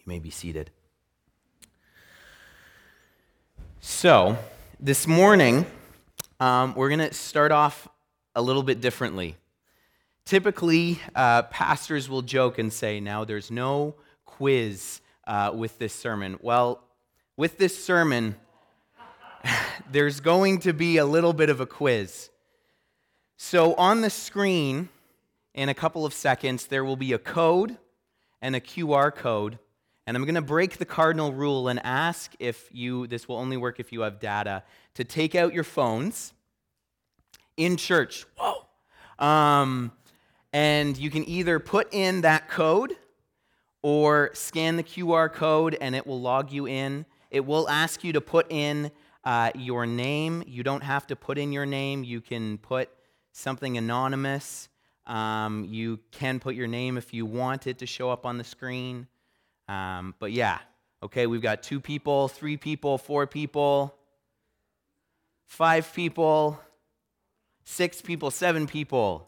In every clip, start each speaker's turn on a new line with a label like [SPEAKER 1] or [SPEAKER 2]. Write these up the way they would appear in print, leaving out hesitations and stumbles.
[SPEAKER 1] You may be seated. So, this morning, we're going to start off a little bit differently. Typically, pastors will joke and say, now there's no quiz with this sermon. Well, with this sermon, there's going to be a little bit of a quiz. So on the screen, in a couple of seconds, there will be a code and a QR code. And I'm going to break the cardinal rule and ask this will only work if you have data, to take out your phones in church. Whoa. And you can either put in that code or scan the QR code and it will log you in. It will ask you to put in your name. You don't have to put in your name. You can put something anonymous. You can put your name if you want it to show up on the screen. But yeah, okay, we've got 2 people, 3 people, 4 people, 5 people, 6 people, 7 people.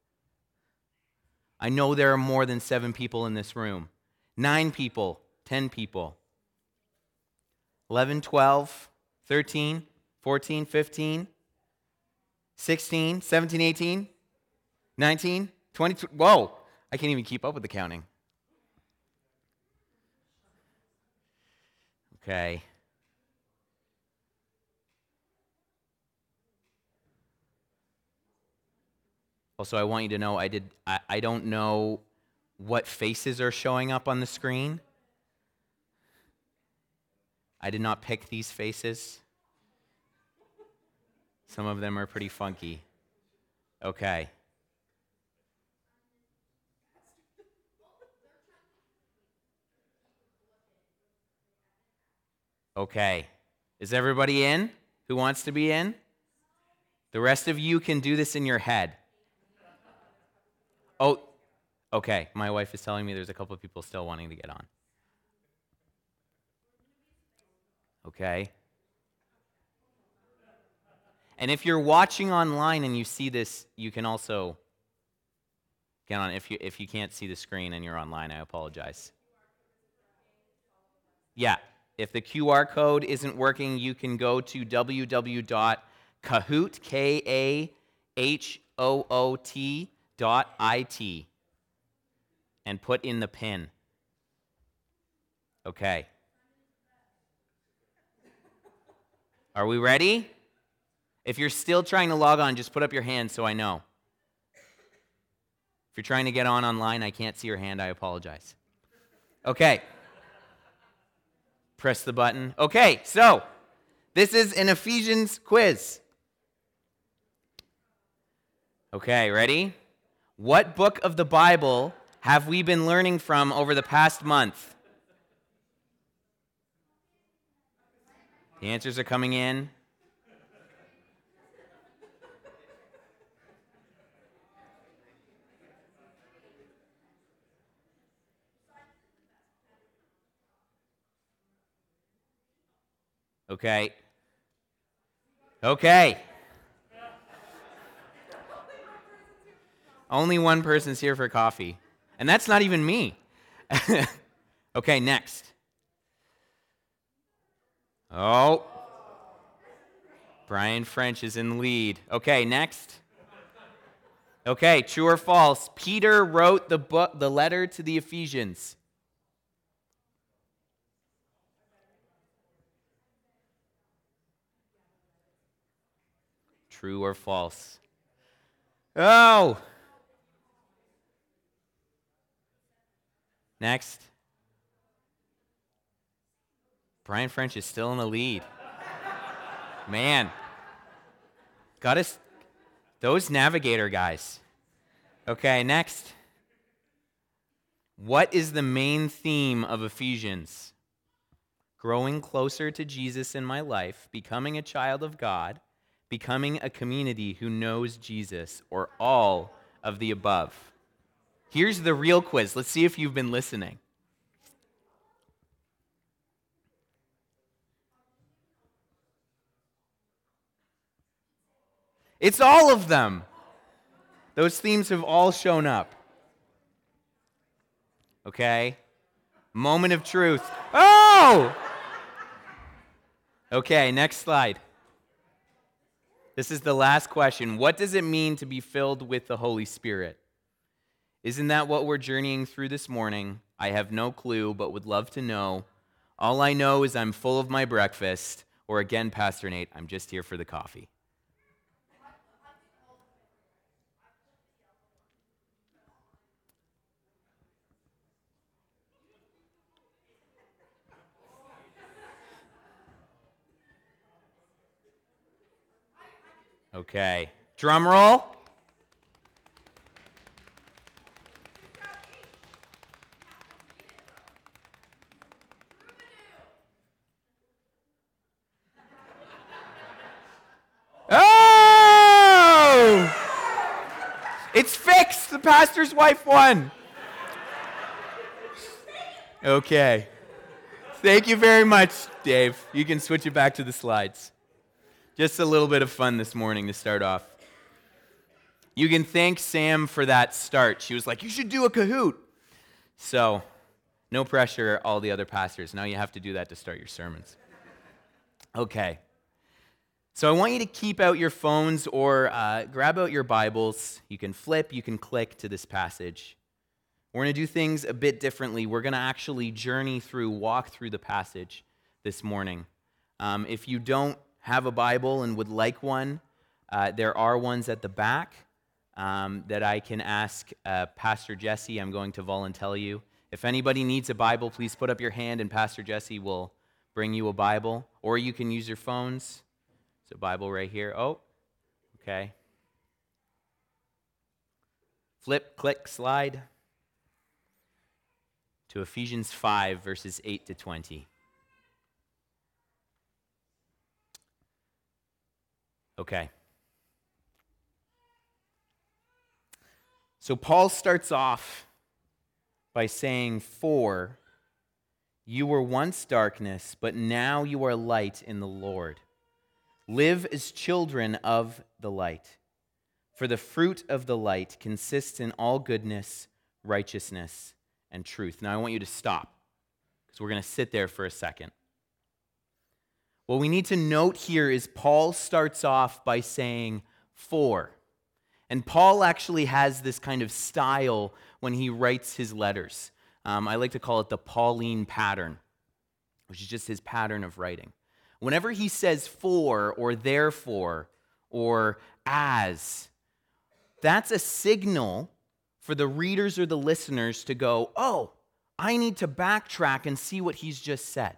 [SPEAKER 1] I know there are more than 7 people in this room. 9 people, 10 people, 11, 12, 13, 14, 15, 16, 17, 18, 19, 20, whoa, I can't even keep up with the counting. Okay. Also, I want you to know I don't know what faces are showing up on the screen. I did not pick these faces. Some of them are pretty funky. Okay. Okay. Is everybody in? Who wants to be in? The rest of you can do this in your head. Oh, okay. My wife is telling me there's a couple of people still wanting to get on. Okay. And if you're watching online and you see this, you can also get on. If you can't see the screen and you're online, I apologize. Yeah. If the QR code isn't working, you can go to www.kahoot, KAHOOT.IT, and put in the PIN. Okay. Are we ready? If you're still trying to log on, just put up your hand so I know. If you're trying to get on online, I can't see your hand, I apologize. Okay. Press the button. Okay, so this is an Ephesians quiz. Okay, ready? What book of the Bible have we been learning from over the past month? The answers are coming in. Okay. Only one person's here for coffee. And that's not even me. Okay, next. Oh. Brian French is in the lead. Okay, next. Okay, true or false? Peter wrote the letter to the Ephesians. True or false? Oh! Next. Brian French is still in the lead. Man. Got us. Those Navigator guys. Okay, next. What is the main theme of Ephesians? Growing closer to Jesus in my life, becoming a child of God, becoming a community who knows Jesus, or all of the above. Here's the real quiz. Let's see if you've been listening. It's all of them. Those themes have all shown up. Okay? Moment of truth. Oh! Okay, next slide. This is the last question. What does it mean to be filled with the Holy Spirit? Isn't that what we're journeying through this morning? I have no clue, but would love to know. All I know is I'm full of my breakfast, or again, Pastor Nate, I'm just here for the coffee. Okay, drum roll. Oh! It's fixed. The pastor's wife won. Okay. Thank you very much, Dave. You can switch it back to the slides. Just a little bit of fun this morning to start off. You can thank Sam for that start. She was like, you should do a Kahoot. So, no pressure, all the other pastors. Now you have to do that to start your sermons. Okay. So I want you to keep out your phones or grab out your Bibles. You can flip, you can click to this passage. We're going to do things a bit differently. We're going to actually walk through the passage this morning. If you don't have a Bible and would like one, there are ones at the back that I can ask Pastor Jesse. I'm going to volunteer you. If anybody needs a Bible, please put up your hand and Pastor Jesse will bring you a Bible. Or you can use your phones. There's a Bible right here. Oh, okay. Flip, click, slide to Ephesians 5, verses 8 to 20. Okay. So Paul starts off by saying, "For you were once darkness, but now you are light in the Lord. Live as children of the light. For the fruit of the light consists in all goodness, righteousness, and truth." Now I want you to stop, because we're going to sit there for a second. What we need to note here is Paul starts off by saying, "for." And Paul actually has this kind of style when he writes his letters. I like to call it the Pauline pattern, which is just his pattern of writing. Whenever he says "for" or "therefore" or "as," that's a signal for the readers or the listeners to go, "Oh, I need to backtrack and see what he's just said."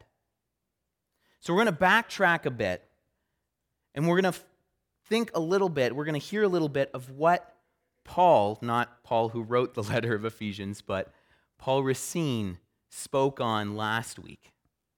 [SPEAKER 1] So we're going to backtrack a bit, and we're going to think a little bit, we're going to hear a little bit of what Paul, not Paul who wrote the letter of Ephesians, but Paul Racine spoke on last week.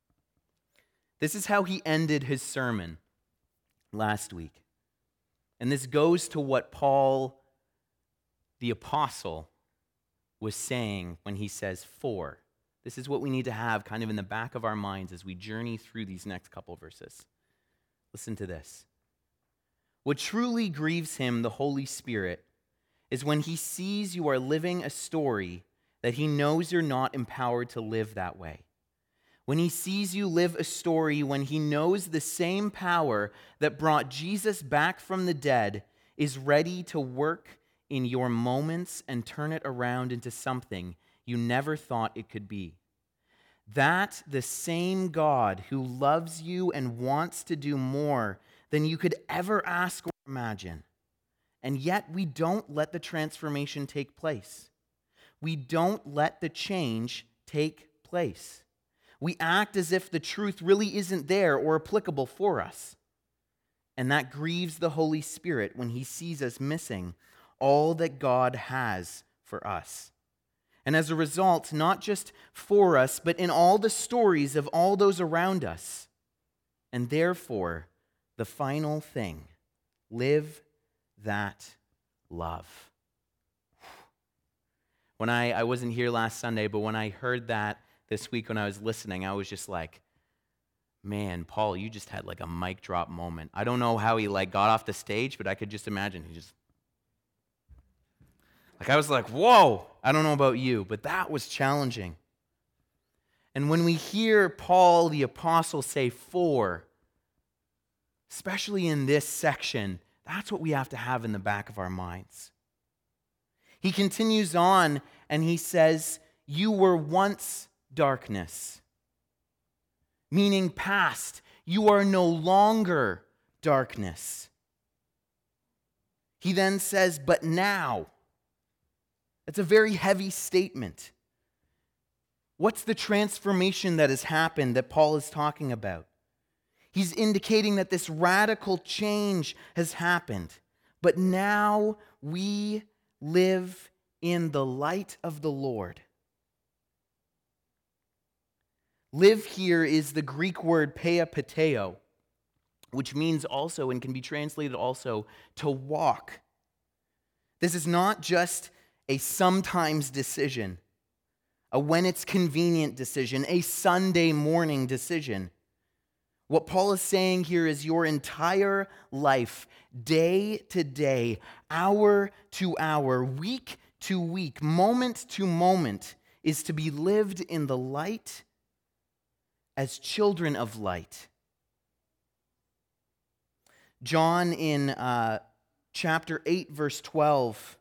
[SPEAKER 1] This is how he ended his sermon last week. And this goes to what Paul, the apostle, was saying when he says "for." This is what we need to have kind of in the back of our minds as we journey through these next couple verses. Listen to this. "What truly grieves him, the Holy Spirit, is when he sees you are living a story that he knows you're not empowered to live that way. When he sees you live a story when he knows the same power that brought Jesus back from the dead is ready to work in your moments and turn it around into something you never thought it could be. That the same God who loves you and wants to do more than you could ever ask or imagine. And yet we don't let the transformation take place. We don't let the change take place. We act as if the truth really isn't there or applicable for us. And that grieves the Holy Spirit when he sees us missing all that God has for us. And as a result, not just for us, but in all the stories of all those around us. And therefore, the final thing, live that love." When I wasn't here last Sunday, but when I heard that this week when I was listening, I was just like, man, Paul, you just had like a mic drop moment. I don't know how he got off the stage, but I could just imagine he just, I was like, whoa, I don't know about you, but that was challenging. And when we hear Paul the apostle say for, especially in this section, that's what we have to have in the back of our minds. He continues on and he says, you were once darkness, meaning past. You are no longer darkness. He then says, but now. That's a very heavy statement. What's the transformation that has happened that Paul is talking about? He's indicating that this radical change has happened. But now we live in the light of the Lord. Live here is the Greek word paiapateo, which means also and can be translated also to walk. This is not just a sometimes decision, a when it's convenient decision, a Sunday morning decision. What Paul is saying here is your entire life, day to day, hour to hour, week to week, moment to moment, is to be lived in the light as children of light. John in chapter 8, verse 12,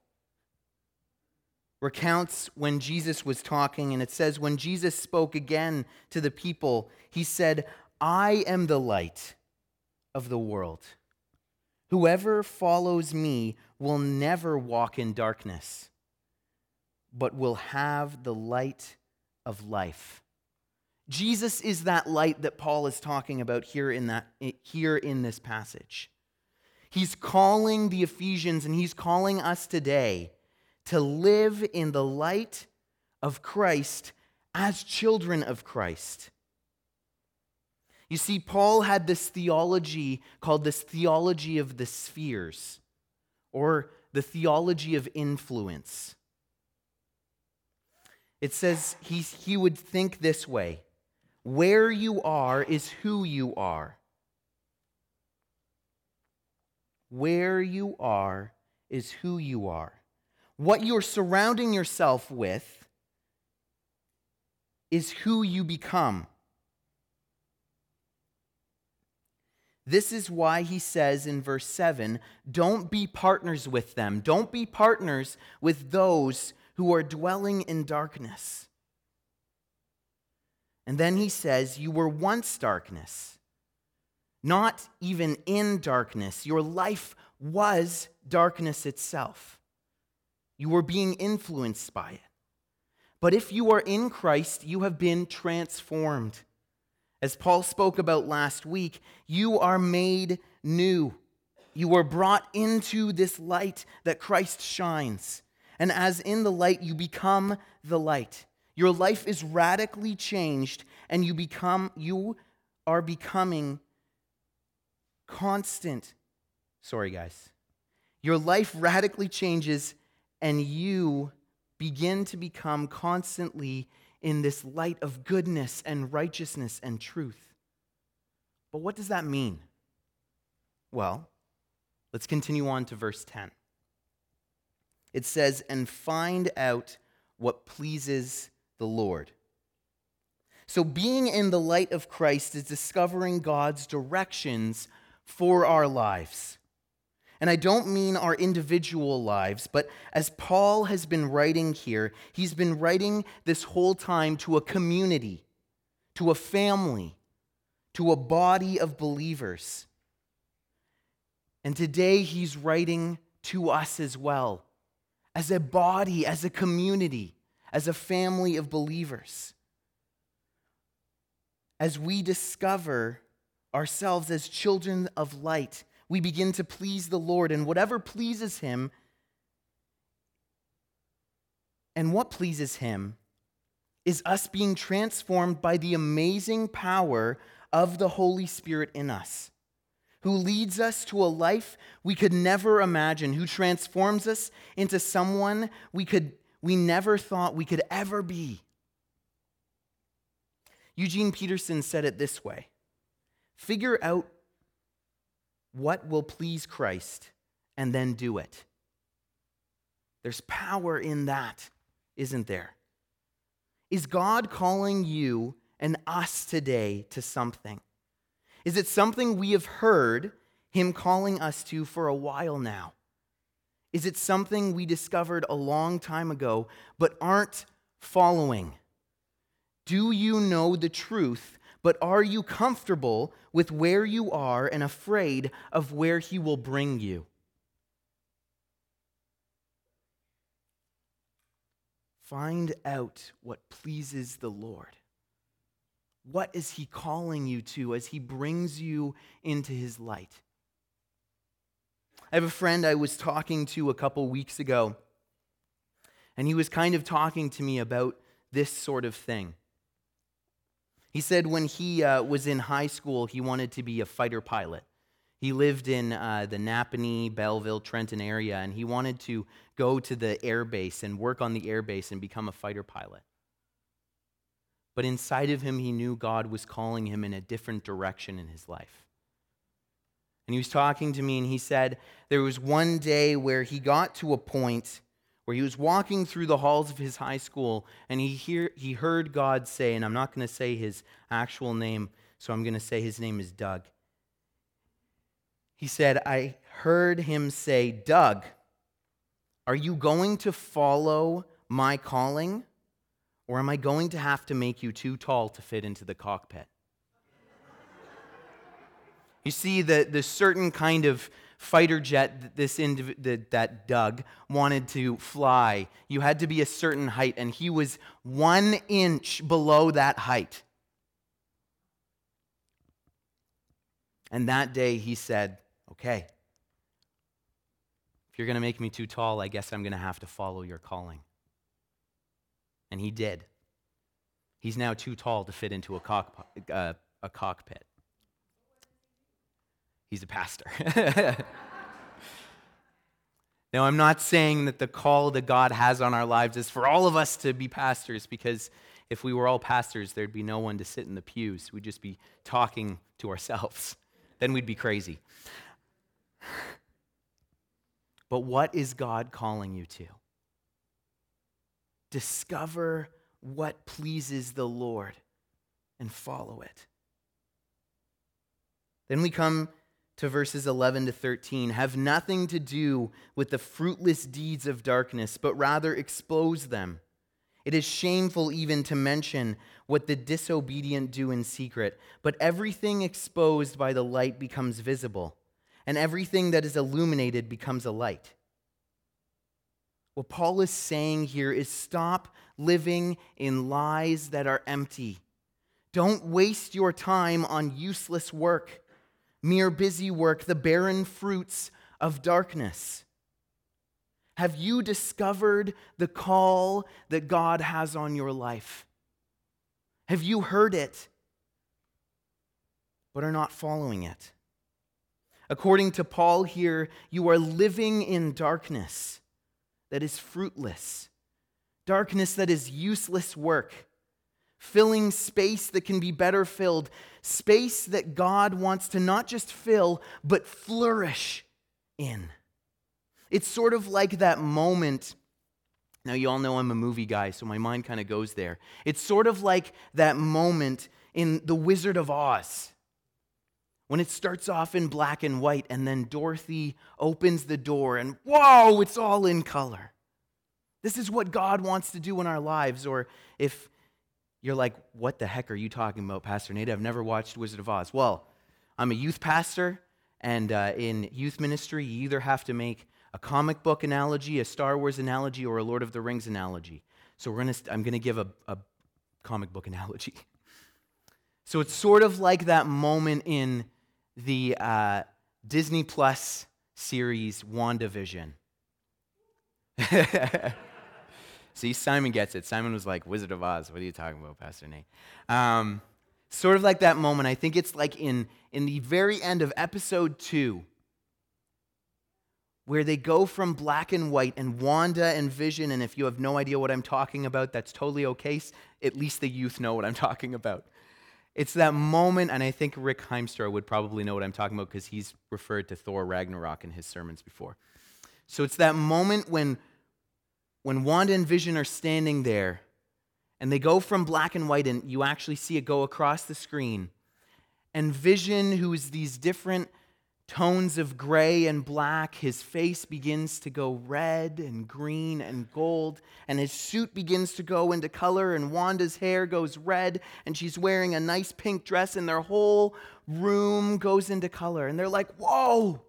[SPEAKER 1] recounts when Jesus was talking, and it says, when Jesus spoke again to the people, he said, I am the light of the world. Whoever follows me will never walk in darkness, but will have the light of life. Jesus is that light that Paul is talking about here in this passage. He's calling the Ephesians and he's calling us today to live in the light of Christ as children of Christ. You see, Paul had this theology called this theology of the spheres, or the theology of influence. It says he would think this way: where you are is who you are. Where you are is who you are. What you're surrounding yourself with is who you become. This is why he says in verse 7, don't be partners with them. Don't be partners with those who are dwelling in darkness. And then he says, you were once darkness, not even in darkness. Your life was darkness itself. You were being influenced by it. But if you are in Christ, you have been transformed. As Paul spoke about last week, you are made new. You are brought into this light that Christ shines. And as in the light, you become the light. Your life is radically changed, and you are becoming constant. Sorry, guys. Your life radically changes, and you begin to become constantly in this light of goodness and righteousness and truth. But what does that mean? Well, let's continue on to verse 10. It says, and find out what pleases the Lord. So being in the light of Christ is discovering God's directions for our lives. And I don't mean our individual lives, but as Paul has been writing here, he's been writing this whole time to a community, to a family, to a body of believers. And today he's writing to us as well, as a body, as a community, as a family of believers. As we discover ourselves as children of light, we begin to please the Lord, and whatever pleases him, and what pleases him is us being transformed by the amazing power of the Holy Spirit in us, who leads us to a life we could never imagine, who transforms us into someone we never thought we could ever be. Eugene Peterson said it this way: figure out what will please Christ, and then do it. There's power in that, isn't there? Is God calling you and us today to something? Is it something we have heard him calling us to for a while now? Is it something we discovered a long time ago but aren't following? Do you know the truth, but are you comfortable with where you are and afraid of where he will bring you? Find out what pleases the Lord. What is he calling you to as he brings you into his light? I have a friend I was talking to a couple weeks ago, and he was kind of talking to me about this sort of thing. He said when he was in high school, he wanted to be a fighter pilot. He lived in the Napanee, Belleville, Trenton area, and he wanted to go to the air base and work on the air base and become a fighter pilot. But inside of him, he knew God was calling him in a different direction in his life. And he was talking to me, and he said there was one day where he got to a point where he was walking through the halls of his high school, and he heard God say, and I'm not going to say his actual name, so I'm going to say his name is Doug. He said, I heard him say, Doug, are you going to follow my calling, or am I going to have to make you too tall to fit into the cockpit? You see, the certain kind of fighter jet that Doug wanted to fly, you had to be a certain height, and he was 1 inch below that height. And that day he said, okay, if you're going to make me too tall, I guess I'm going to have to follow your calling. And he did. He's now too tall to fit into a cockpit. He's a pastor. Now, I'm not saying that the call that God has on our lives is for all of us to be pastors, because if we were all pastors, there'd be no one to sit in the pews. We'd just be talking to ourselves. Then we'd be crazy. But what is God calling you to? Discover what pleases the Lord and follow it. Then we come to verses 11 to 13. Have nothing to do with the fruitless deeds of darkness, but rather expose them. It is shameful even to mention what the disobedient do in secret, but everything exposed by the light becomes visible, and everything that is illuminated becomes a light. What Paul is saying here is stop living in lies that are empty. Don't waste your time on useless work, mere busy work, the barren fruits of darkness. Have you discovered the call that God has on your life? Have you heard it, but are not following it? According to Paul here, you are living in darkness that is fruitless, darkness that is useless work, filling space that can be better filled, space that God wants to not just fill, but flourish in. It's sort of like that moment. Now, you all know I'm a movie guy, so my mind kind of goes there. It's sort of like that moment in The Wizard of Oz, when it starts off in black and white, and then Dorothy opens the door, and whoa, it's all in color. This is what God wants to do in our lives. Or if you're like, what the heck are you talking about, Pastor Nate? I've never watched Wizard of Oz. Well, I'm a youth pastor, and in youth ministry, you either have to make a comic book analogy, a Star Wars analogy, or a Lord of the Rings analogy. So I'm going to give a comic book analogy. So it's sort of like that moment in the Disney Plus series WandaVision. See, Simon gets it. Simon was like, Wizard of Oz, what are you talking about, Pastor Nate? Sort of like that moment. I think it's like in the very end of episode 2, where they go from black and white, and Wanda and Vision, and if you have no idea what I'm talking about, that's totally okay. At least the youth know what I'm talking about. It's that moment, and I think Rick Heimstra would probably know what I'm talking about because he's referred to Thor Ragnarok in his sermons before. So it's that moment when Wanda and Vision are standing there, And they go from black and white, and you actually see it go across the screen. And Vision, who is these different tones of gray and black, his face begins to go red and green and gold, and his suit begins to go into color, and Wanda's hair goes red, and she's wearing a nice pink dress, and their whole room goes into color. And they're like, whoa!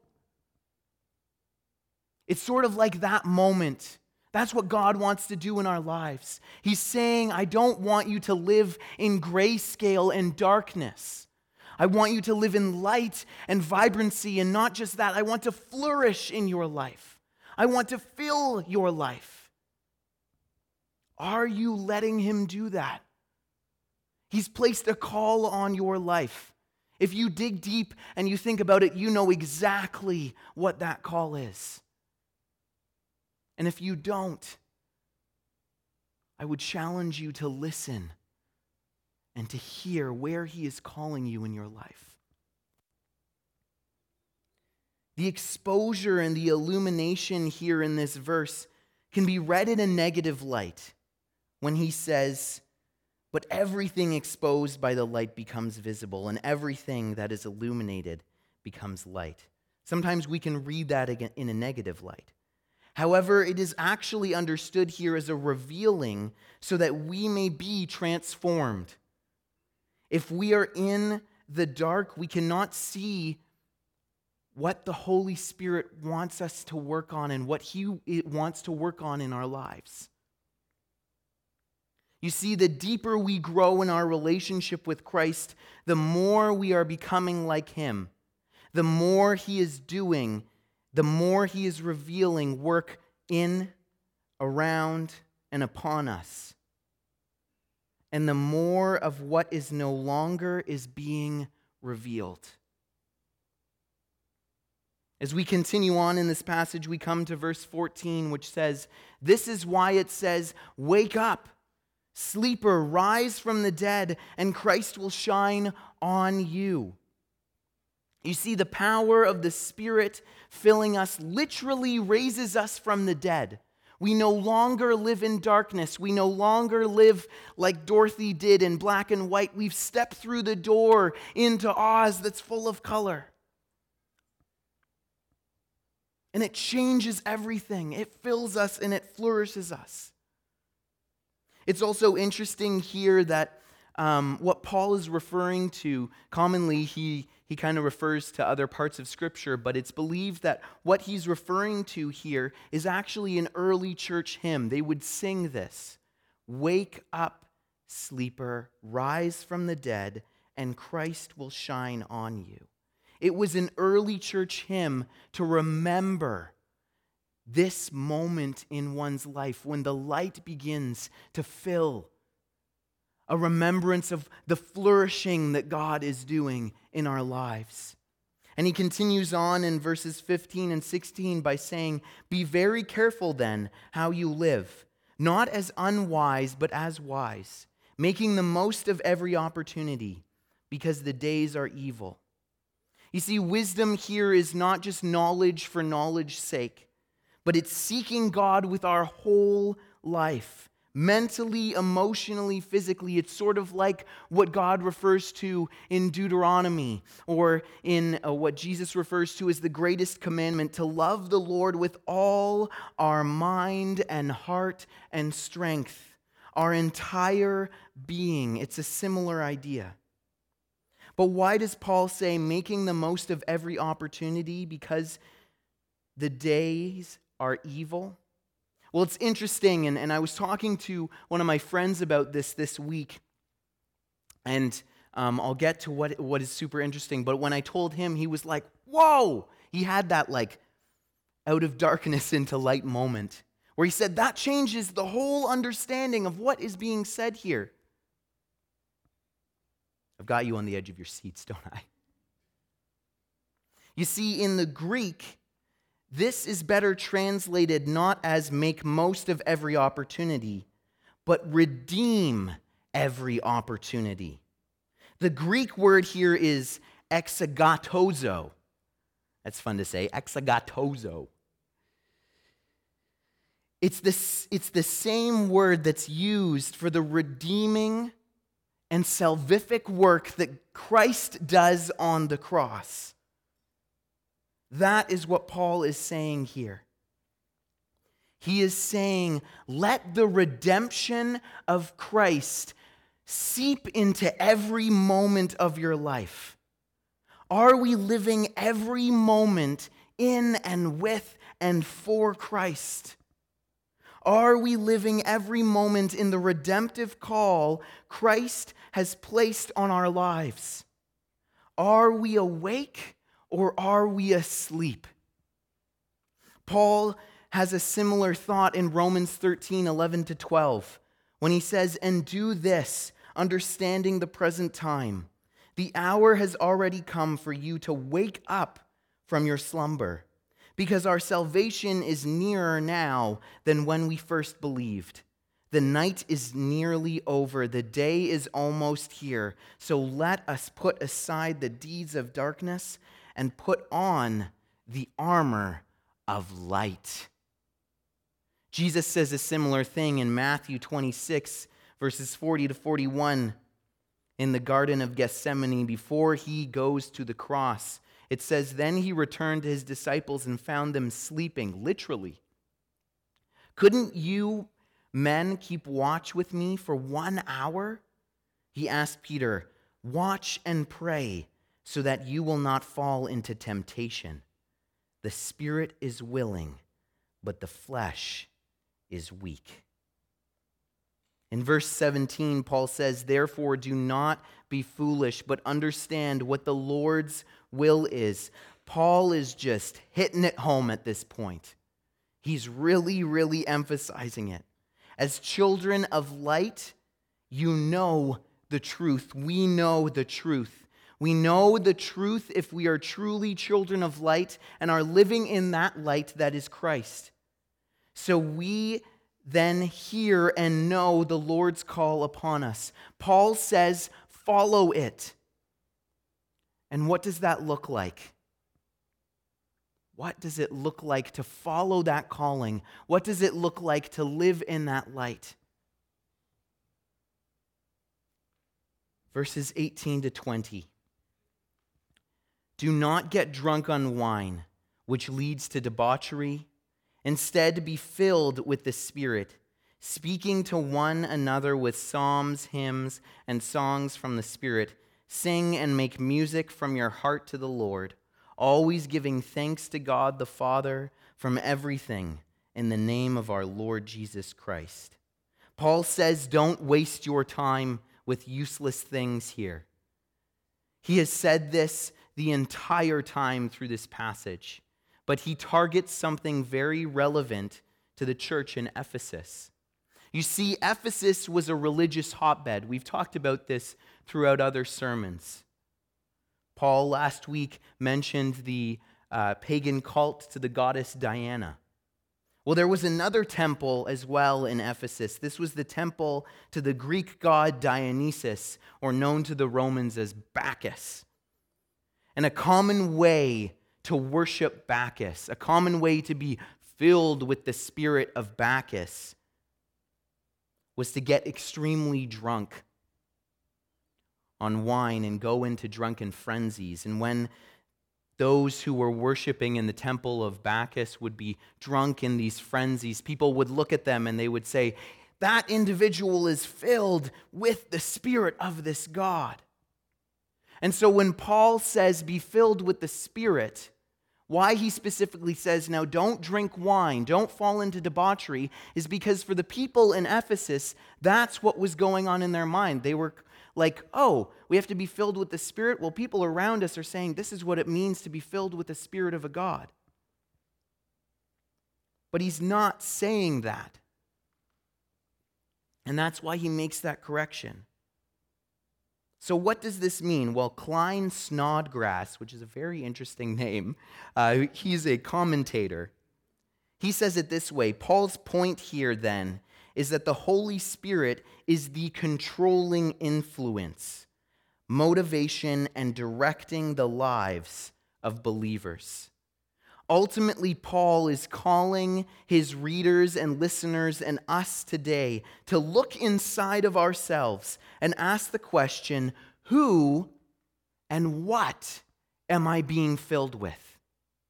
[SPEAKER 1] It's sort of like that moment. That's what God wants to do in our lives. He's saying, I don't want you to live in grayscale and darkness. I want you to live in light and vibrancy, and not just that, I want to flourish in your life. I want to fill your life. Are you letting him do that? He's placed a call on your life. If you dig deep and you think about it, you know exactly what that call is. And if you don't, I would challenge you to listen and to hear where he is calling you in your life. The exposure and the illumination here in this verse can be read in a negative light when he says, but everything exposed by the light becomes visible, and everything that is illuminated becomes light. Sometimes we can read that in a negative light. However, it is actually understood here as a revealing so that we may be transformed. If we are in the dark, we cannot see what the Holy Spirit wants us to work on and what he wants to work on in our lives. You see, the deeper we grow in our relationship with Christ, the more we are becoming like him. The more he is doing, the more he is revealing work in, around, and upon us. And the more of what is no longer is being revealed. As we continue on in this passage, we come to verse 14, which says, this is why it says, wake up, sleeper, rise from the dead, and Christ will shine on you. You see, the power of the Spirit filling us literally raises us from the dead. We no longer live in darkness. We no longer live like Dorothy did in black and white. We've stepped through the door into Oz that's full of color. And it changes everything. It fills us and it flourishes us. It's also interesting here that what Paul is referring to, commonly he kind of refers to other parts of Scripture, but it's believed that what he's referring to here is actually an early church hymn. They would sing this, wake up, sleeper, rise from the dead, and Christ will shine on you. It was an early church hymn to remember this moment in one's life when the light begins to fill. A remembrance of the flourishing that God is doing in our lives. And he continues on in verses 15 and 16 by saying, be very careful then how you live, not as unwise, but as wise, making the most of every opportunity, because the days are evil. You see, wisdom here is not just knowledge for knowledge's sake, but it's seeking God with our whole life, mentally, emotionally, physically. It's sort of like what God refers to in Deuteronomy, or in what Jesus refers to as the greatest commandment, to love the Lord with all our mind and heart and strength, our entire being. It's a similar idea. But why does Paul say making the most of every opportunity? Because the days are evil? Well, it's interesting, and I was talking to one of my friends about this week, and I'll get to what is super interesting, but when I told him, he was like, whoa! He had that like out of darkness into light moment, where he said, that changes the whole understanding of what is being said here. I've got you on the edge of your seats, don't I? You see, in the Greek, this is better translated not as make most of every opportunity, but redeem every opportunity. The Greek word here is exegatozo. That's fun to say, exegatozo. It's the same word that's used for the redeeming and salvific work that Christ does on the cross. That is what Paul is saying here. He is saying, let the redemption of Christ seep into every moment of your life. Are we living every moment in and with and for Christ? Are we living every moment in the redemptive call Christ has placed on our lives? Are we awake or are we asleep? Paul has a similar thought in Romans 13:11-12, when he says, "And do this, understanding the present time. The hour has already come for you to wake up from your slumber, because our salvation is nearer now than when we first believed. The night is nearly over, the day is almost here. So let us put aside the deeds of darkness and put on the armor of light." Jesus says a similar thing in Matthew 26, verses 40-41, in the Garden of Gethsemane, before he goes to the cross. It says, "Then he returned to his disciples and found them sleeping," literally. "Couldn't you men keep watch with me for 1 hour?" He asked Peter, "Watch and pray so that you will not fall into temptation. The spirit is willing, but the flesh is weak." In verse 17, Paul says, "Therefore do not be foolish, but understand what the Lord's will is." Paul is just hitting it home at this point. He's really, really emphasizing it. As children of light, you know the truth. We know the truth. We know the truth if we are truly children of light and are living in that light that is Christ. So we then hear and know the Lord's call upon us. Paul says, follow it. And what does that look like? What does it look like to follow that calling? What does it look like to live in that light? Verses 18-20. "Do not get drunk on wine, which leads to debauchery. Instead, be filled with the Spirit, speaking to one another with psalms, hymns, and songs from the Spirit. Sing and make music from your heart to the Lord, always giving thanks to God the Father from everything in the name of our Lord Jesus Christ." Paul says, don't waste your time with useless things here. He has said this the entire time through this passage, but he targets something very relevant to the church in Ephesus. You see, Ephesus was a religious hotbed. We've talked about this throughout other sermons. Paul last week mentioned the pagan cult to the goddess Diana. Well, there was another temple as well in Ephesus. This was the temple to the Greek god Dionysus, or known to the Romans as Bacchus. And a common way to worship Bacchus, a common way to be filled with the spirit of Bacchus, was to get extremely drunk on wine and go into drunken frenzies. And when those who were worshiping in the temple of Bacchus would be drunk in these frenzies, people would look at them and they would say, that individual is filled with the spirit of this God. And so when Paul says, be filled with the Spirit, why he specifically says, now don't drink wine, don't fall into debauchery, is because for the people in Ephesus, that's what was going on in their mind. They were like, oh, we have to be filled with the Spirit? Well, people around us are saying this is what it means to be filled with the Spirit of a God. But he's not saying that. And that's why he makes that correction. So what does this mean? Well, Klein Snodgrass, which is a very interesting name, he's a commentator. He says it this way: Paul's point here then is that the Holy Spirit is the controlling influence, motivation, and directing the lives of believers. Ultimately, Paul is calling his readers and listeners and us today to look inside of ourselves and ask the question, who and what am I being filled with?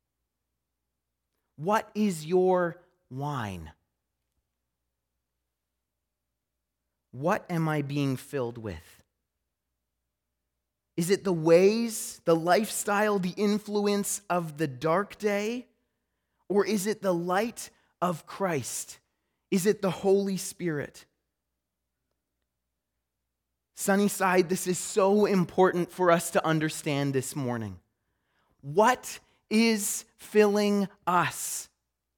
[SPEAKER 1] What is your wine? What am I being filled with? Is it the ways, the lifestyle, the influence of the dark day? Or is it the light of Christ? Is it the Holy Spirit? Sunnyside, this is so important for us to understand this morning. What is filling us?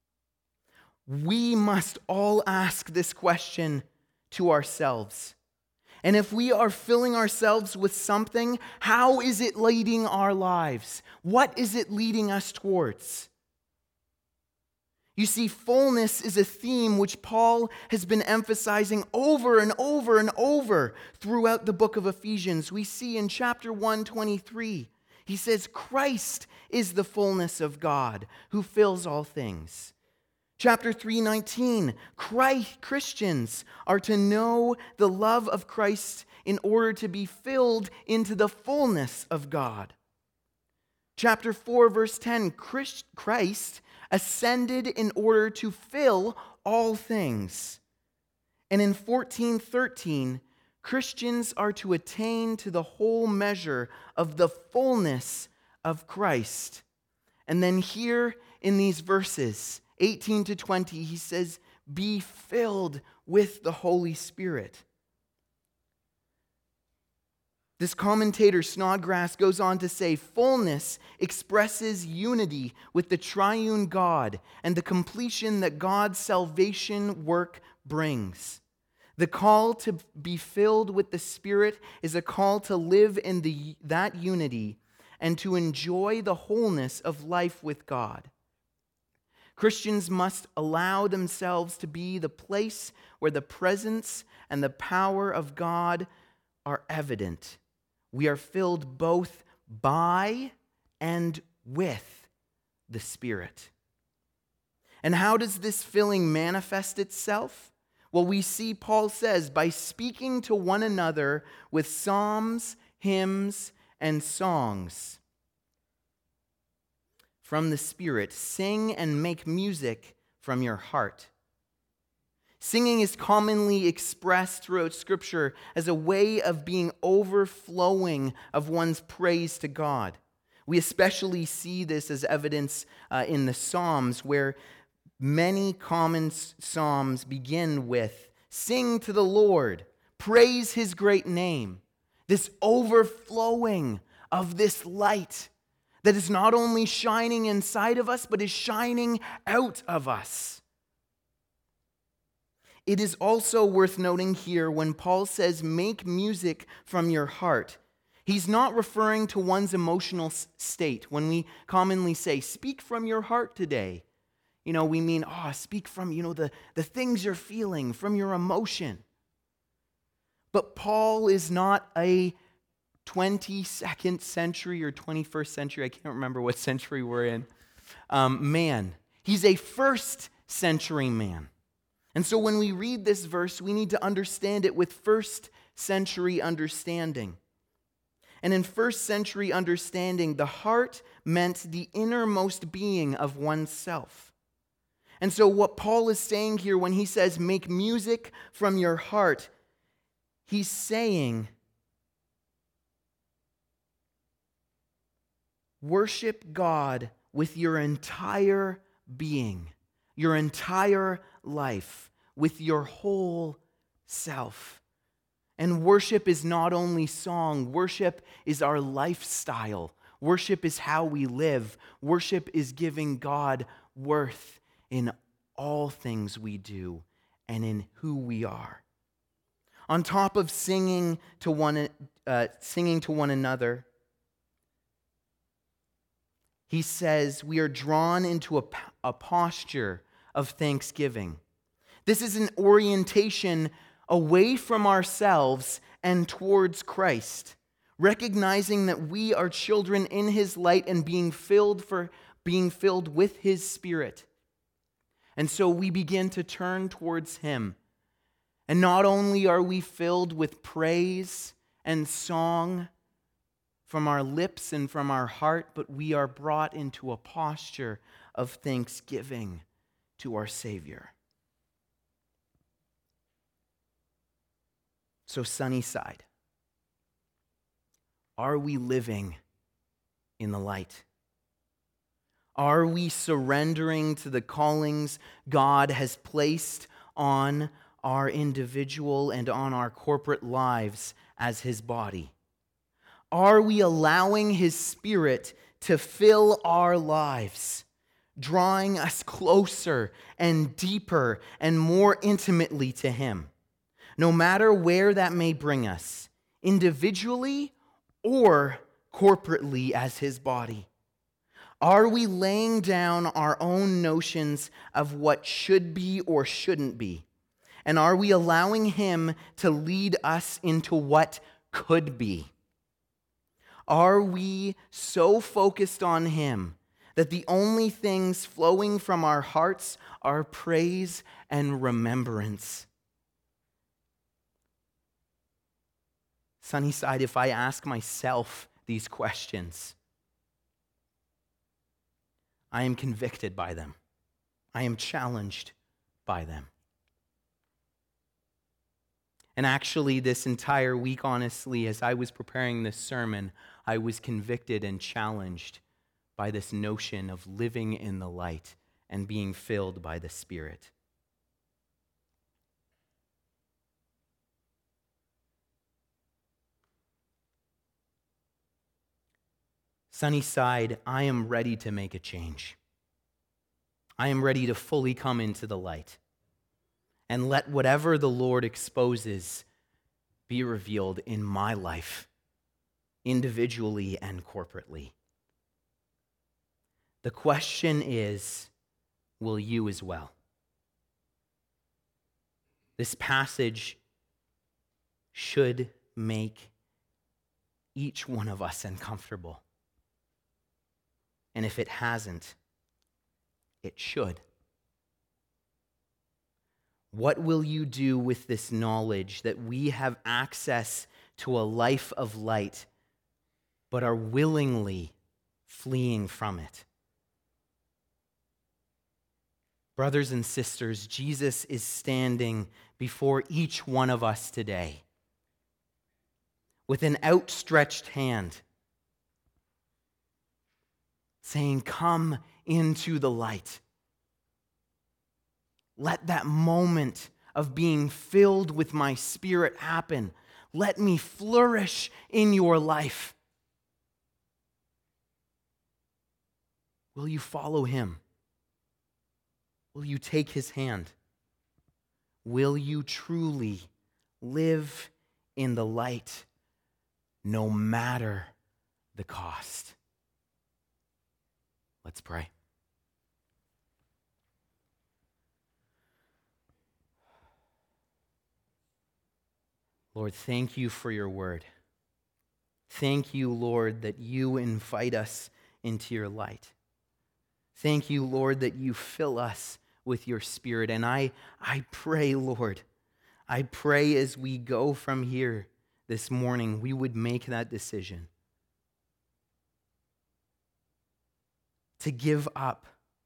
[SPEAKER 1] We must all ask this question to ourselves. And if we are filling ourselves with something, how is it leading our lives? What is it leading us towards? You see, fullness is a theme which Paul has been emphasizing over and over and over throughout the book of Ephesians. We see in chapter 1:23, he says, Christ is the fullness of God who fills all things. Chapter 3:19, Christians are to know the love of Christ in order to be filled into the fullness of God. Chapter 4, verse 10, Christ ascended in order to fill all things. And in 14:13, Christians are to attain to the whole measure of the fullness of Christ. And then here in these verses, 18 to 20, he says, be filled with the Holy Spirit. This commentator, Snodgrass, goes on to say, fullness expresses unity with the triune God and the completion that God's salvation work brings. The call to be filled with the Spirit is a call to live in that unity and to enjoy the wholeness of life with God. Christians must allow themselves to be the place where the presence and the power of God are evident. We are filled both by and with the Spirit. And how does this filling manifest itself? Well, we see Paul says, by speaking to one another with psalms, hymns, and songs from the Spirit, sing and make music from your heart. Singing is commonly expressed throughout Scripture as a way of being overflowing of one's praise to God. We especially see this as evidence in the Psalms, where many common psalms begin with, sing to the Lord, praise his great name. This overflowing of this light that is not only shining inside of us, but is shining out of us. It is also worth noting here when Paul says, make music from your heart. He's not referring to one's emotional state. When we commonly say, speak from your heart today, we mean, speak from, the things you're feeling, from your emotion. But Paul is not a 22nd century or 21st century, I can't remember what century we're in, man. He's a first century man. And so when we read this verse, we need to understand it with first century understanding. And in first century understanding, the heart meant the innermost being of oneself. And so what Paul is saying here when he says, make music from your heart, he's saying, worship God with your entire being, your entire life, with your whole self. And worship is not only song, worship is our lifestyle. Worship is how we live. Worship is giving God worth in all things we do and in who we are. On top of singing to one another, he says we are drawn into a posture of thanksgiving. This is an orientation away from ourselves and towards Christ, recognizing that we are children in his light and being filled being filled with his Spirit. And so we begin to turn towards him. And not only are we filled with praise and song from our lips and from our heart, but we are brought into a posture of thanksgiving to our Savior. So, Sunnyside, are we living in the light? Are we surrendering to the callings God has placed on our individual and on our corporate lives as his body? Are we allowing his Spirit to fill our lives, drawing us closer and deeper and more intimately to him, no matter where that may bring us, individually or corporately as his body? Are we laying down our own notions of what should be or shouldn't be? And are we allowing him to lead us into what could be? Are we so focused on him that the only things flowing from our hearts are praise and remembrance? Sunnyside, if I ask myself these questions, I am convicted by them. I am challenged by them. And actually, this entire week, honestly, as I was preparing this sermon, I was convicted and challenged by this notion of living in the light and being filled by the Spirit. Sunnyside, I am ready to make a change. I am ready to fully come into the light and let whatever the Lord exposes be revealed in my life, individually and corporately. The question is, will you as well? This passage should make each one of us uncomfortable. And if it hasn't, it should. What will you do with this knowledge that we have access to a life of light, but are willingly fleeing from it? Brothers and sisters, Jesus is standing before each one of us today with an outstretched hand, saying, "Come into the light." Let that moment of being filled with my Spirit happen. Let me flourish in your life. Will you follow him? Will you take his hand? Will you truly live in the light no matter the cost? Let's pray. Lord, thank you for your word. Thank you, Lord, that you invite us into your light. Thank you, Lord, that you fill us with your Spirit. And I pray, Lord, I pray as we go from here this morning, we would make that decision to give up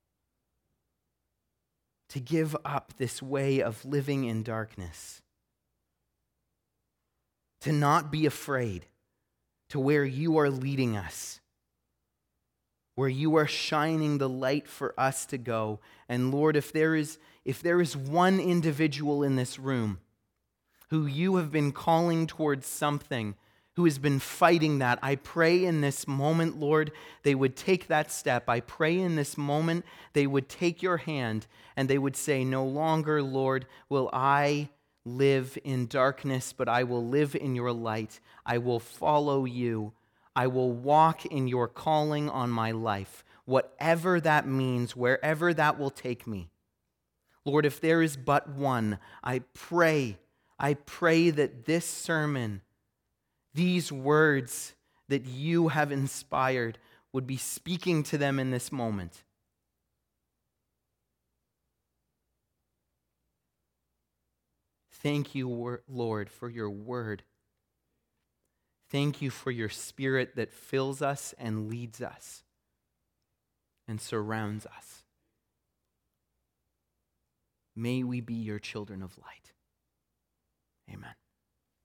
[SPEAKER 1] this way of living in darkness, to not be afraid to where you are leading us, where you are shining the light for us to go. And Lord, if there is one individual in this room who you have been calling towards something, who has been fighting that, I pray in this moment, Lord, they would take that step. I pray in this moment they would take your hand and they would say, "No longer, Lord, will I live in darkness, but I will live in your light. I will follow you. I will walk in your calling on my life, whatever that means, wherever that will take me." Lord, if there is but one, I pray that this sermon, these words that you have inspired, would be speaking to them in this moment. Thank you, Lord, for your word. Thank you for your Spirit that fills us and leads us and surrounds us. May we be your children of light. Amen.